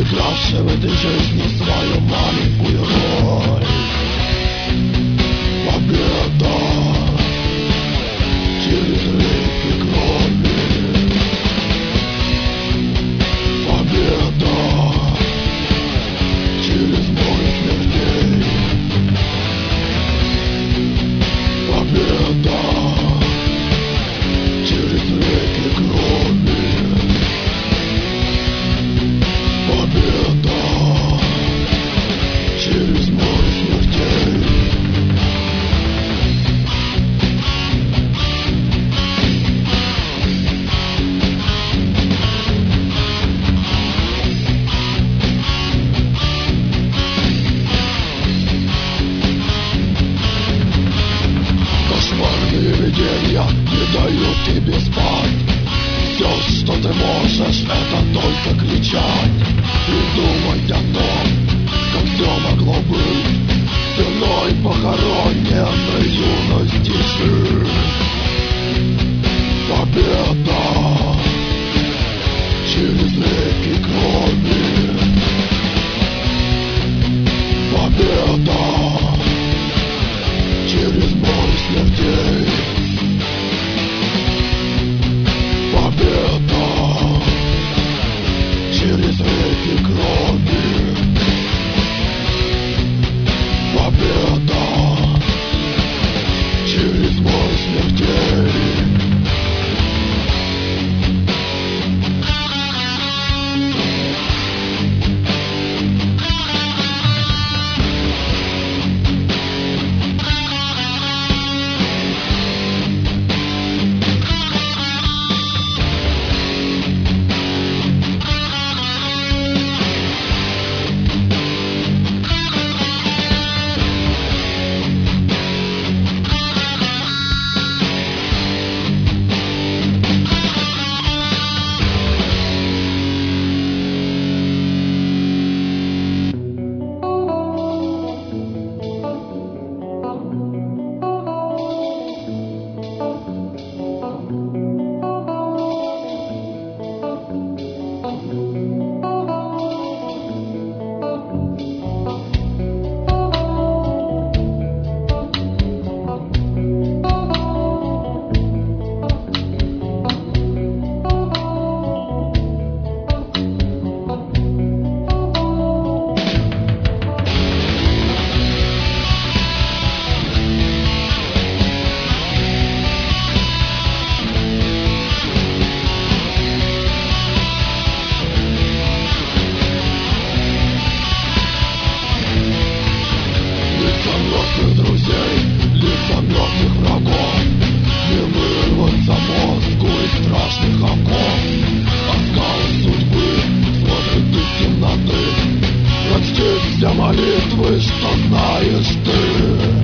игравший в этой жизни свою маленькую роль. Победа через реки крови. Победа через море смертей. Победа через реки крови. Победа через море смертей. Кошмарные видения не дают тебе спать. Все, что ты можешь, это только кричать и думать о том, как все могло быть ценой похороненной юности жизнь. Победа через реки крови. Победа через море смертей. Победа через реки крови. Победа через море смертей. Лица мертвых друзей, лица мертвых врагов. Не вырваться мозгу из страшных оков. Оскал судьбы смотрит из темноты. Прочти все молитвы, что знаешь ты.